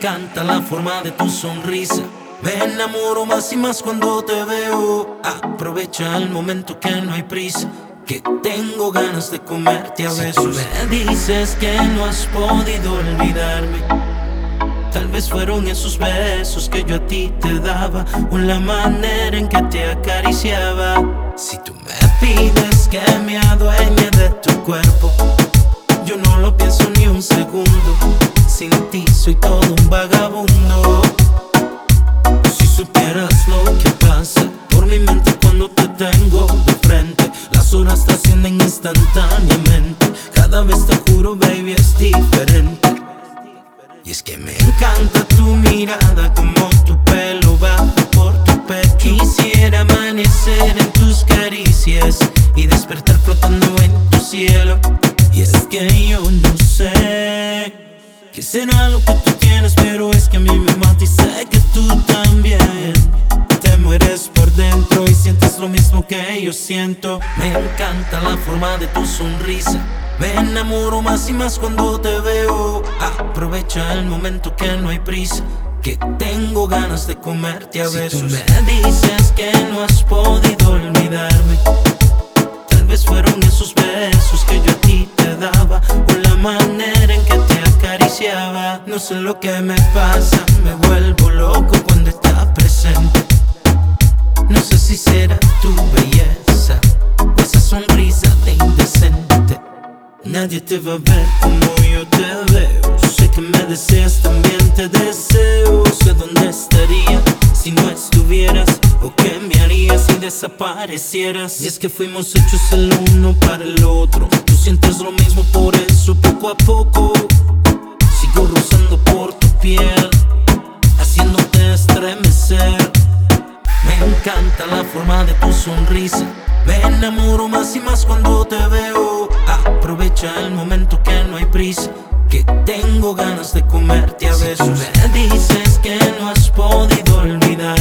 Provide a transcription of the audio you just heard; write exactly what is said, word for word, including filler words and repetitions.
encanta la forma de tu sonrisa. Me enamoro más y más cuando te veo. Aprovecha el momento que no hay prisa, que tengo ganas de comerte a besos. Si tú me dices que no has podido olvidarme, tal vez fueron esos besos que yo a ti te daba, o la manera en que te acariciaba. Si tú me pides que me adueñe de tu cuerpo, yo no lo pienso ni un segundo. Sin ti soy todo un vagabundo. Si supieras lo que pasa por mi mente cuando te tengo de frente, las horas trascienden instantáneamente. Cada vez te juro, baby, es diferente. Y es que me encanta tu mirada, como tu pelo baja por tu pecho. Quisiera amanecer en tus caricias y despertar flotando en tu cielo. Y es que yo no sé qué será lo que tú tienes, pero es que a mí me mata y sé que tú también. Te mueres por dentro y sientes lo mismo que yo siento. Me encanta la forma de tu sonrisa. Me enamoro más y más cuando te veo. Aprovecha el momento que no hay prisa, que tengo ganas de comerte a besos. Si tú me dices que no has podido olvidarme, tal vez fueron esos besos que yo a ti te daba, o la manera en que te acariciaba. No sé lo que me pasa, me vuelvo loco cuando estás presente. No sé si será tu belleza o esa sonrisa de indecente. Nadie te va a ver como yo te veo. Sé que me deseas, también te deseo. Sé dónde estaría si no estuvieras, o qué me harías si desaparecieras. Y es que fuimos hechos el uno para el otro. Tú sientes lo mismo, por eso poco a poco sigo rozando por tu piel, haciéndote estremecer. Me encanta la forma de tu sonrisa. Me enamoro más y más cuando te veo. Aprovecha el momento que no hay prisa, que tengo ganas de comerte a besos. Si tú me dices que no has podido olvidar,